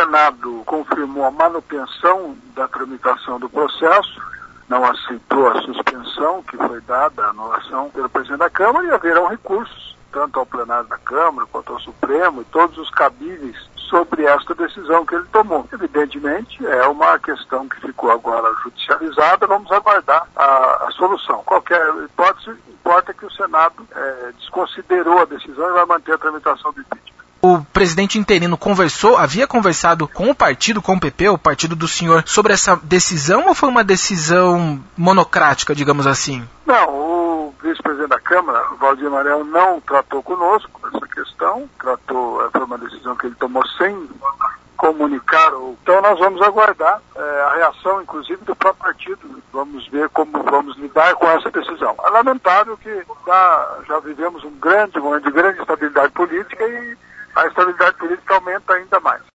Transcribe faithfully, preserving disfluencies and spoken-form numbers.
Senado confirmou a manutenção da tramitação do processo, não aceitou a suspensão que foi dada, a anulação pelo presidente da Câmara, e haverão recursos, tanto ao plenário da Câmara quanto ao Supremo e todos os cabíveis sobre esta decisão que ele tomou. Evidentemente, é uma questão que ficou agora judicializada, vamos aguardar a, a solução. Qualquer hipótese, importa que o Senado é, desconsiderou a decisão e vai manter a tramitação do impeachment. O presidente interino conversou, havia conversado com o partido, com o P P, o partido do senhor, sobre essa decisão, ou foi uma decisão monocrática, digamos assim? Não, o vice-presidente da Câmara, Valdir Amarelo, não tratou conosco essa questão, tratou, foi uma decisão que ele tomou sem comunicar. Então nós vamos aguardar é, a reação, inclusive, do próprio partido. Vamos ver como vamos lidar com essa decisão. É lamentável que já, já vivemos um grande momento de grande estabilidade política e a estabilidade política aumenta ainda mais.